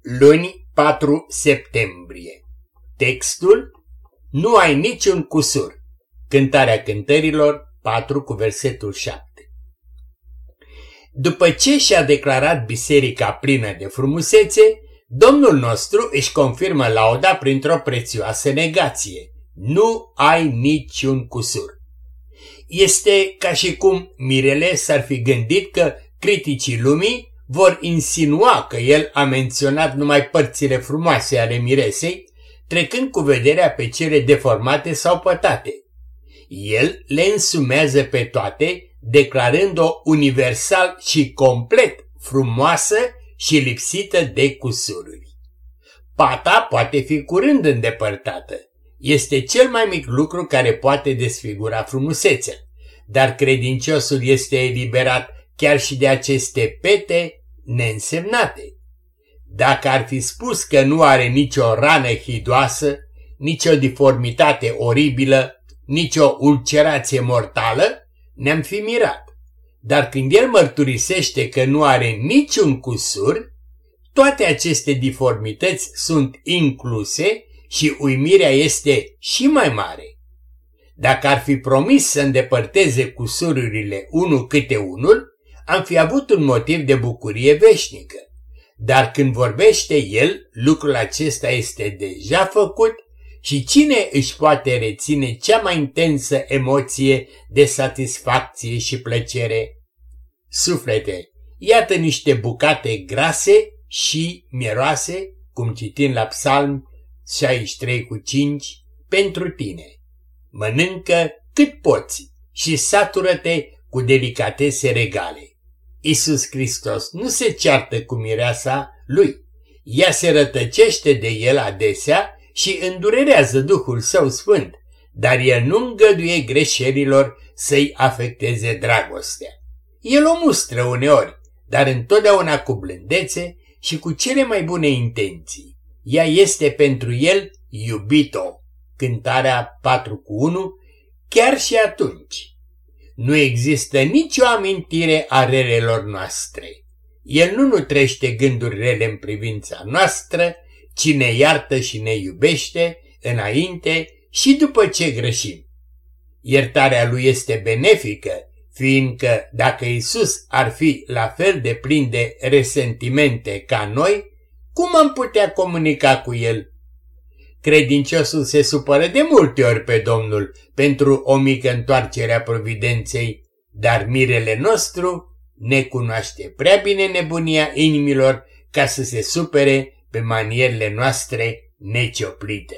Luni 4 septembrie. Textul: Nu ai niciun cusur. Cântarea Cântărilor 4 cu versetul 7. După ce și-a declarat biserica plină de frumusețe, Domnul nostru își confirmă lauda printr-o prețioasă negație: nu ai niciun cusur. Este ca și cum mirele s-ar fi gândit că criticii lumii vor insinua că el a menționat numai părțile frumoase ale miresei, trecând cu vederea pe cele deformate sau pătate. El le însumează pe toate, declarând-o universal și complet frumoasă și lipsită de cusururi. Pata poate fi curând îndepărtată. Este cel mai mic lucru care poate desfigura frumusețea, dar credinciosul este eliberat chiar și de aceste pete neînsemnate. Dacă ar fi spus că nu are nicio rană hidoasă, nicio diformitate oribilă, nicio ulcerație mortală, ne-am fi mirat. Dar când el mărturisește că nu are niciun cusur, toate aceste diformități sunt incluse și uimirea este și mai mare. Dacă ar fi promis să îndepărteze cusururile unul câte unul, am fi avut un motiv de bucurie veșnică. Dar când vorbește el, lucrul acesta este deja făcut și cine își poate reține cea mai intensă emoție de satisfacție și plăcere? Suflete, iată niște bucate grase și mieroase, cum citim la Psalm 63:5, pentru tine. Mănâncă cât poți și satură-te cu delicatese regale. Iisus Hristos nu se ceartă cu mireasa lui. Ea se rătăcește de el adesea și îndurerează Duhul Său Sfânt, dar el nu îngăduie greșelilor să-i afecteze dragostea. El o mustră uneori, dar întotdeauna cu blândețe și cu cele mai bune intenții. Ea este pentru el iubito. Cântarea 4:1, chiar și atunci. Nu există nicio amintire a relelor noastre. El nu nutrește gânduri rele în privința noastră, ci ne iartă și ne iubește înainte și după ce greșim. Iertarea lui este benefică, fiindcă dacă Iisus ar fi la fel de plin de resentimente ca noi, cum am putea comunica cu el? Credinciosul se supără de multe ori pe Domnul pentru o mică întoarcere a providenței, dar mirele nostru ne cunoaște prea bine nebunia inimilor ca să se supere pe manierele noastre necioplite.